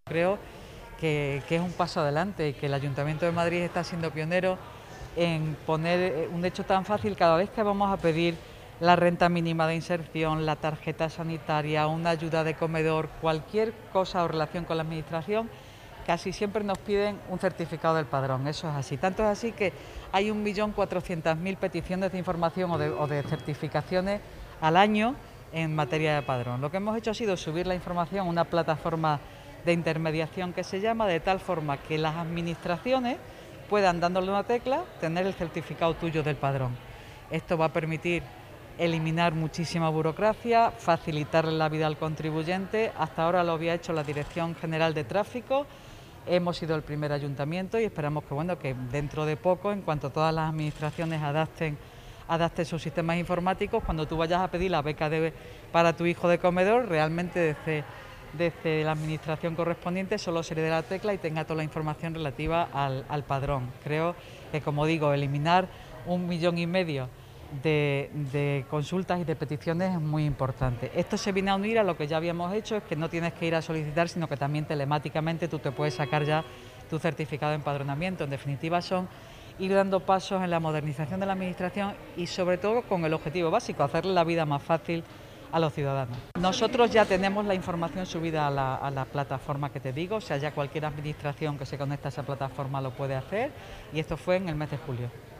Creo que es un paso adelante y que el Ayuntamiento de Madrid está siendo pionero en poner un hecho tan fácil cada vez que vamos a pedir la renta mínima de inserción, la tarjeta sanitaria, una ayuda de comedor, cualquier cosa o relación con la administración, casi siempre nos piden un certificado del padrón. Eso es así. Tanto es así que hay 1.400.000 peticiones de información o de certificaciones al año en materia de padrón. Lo que hemos hecho ha sido subir la información a una plataforma de intermediación que se llama, de tal forma que las administraciones puedan, dándole una tecla, tener el certificado tuyo del padrón. Esto va a permitir eliminar muchísima burocracia, facilitarle la vida al contribuyente. Hasta ahora lo había hecho la Dirección General de Tráfico. Hemos sido el primer ayuntamiento y esperamos que dentro de poco, en cuanto todas las administraciones adapten sus sistemas informáticos, cuando tú vayas a pedir la beca para tu hijo de comedor, realmente desde la administración correspondiente solo se le dé la tecla y tenga toda la información relativa al padrón. Creo que, como digo, eliminar 1,5 millones de consultas y de peticiones es muy importante. Esto se viene a unir a lo que ya habíamos hecho, es que no tienes que ir a solicitar, sino que también telemáticamente tú te puedes sacar ya tu certificado de empadronamiento. En definitiva, son ir dando pasos en la modernización de la administración y sobre todo con el objetivo básico, hacerle la vida más fácil a los ciudadanos. Nosotros ya tenemos la información subida a la plataforma que te digo, o sea, ya cualquier administración que se conecte a esa plataforma lo puede hacer, y esto fue en el mes de julio.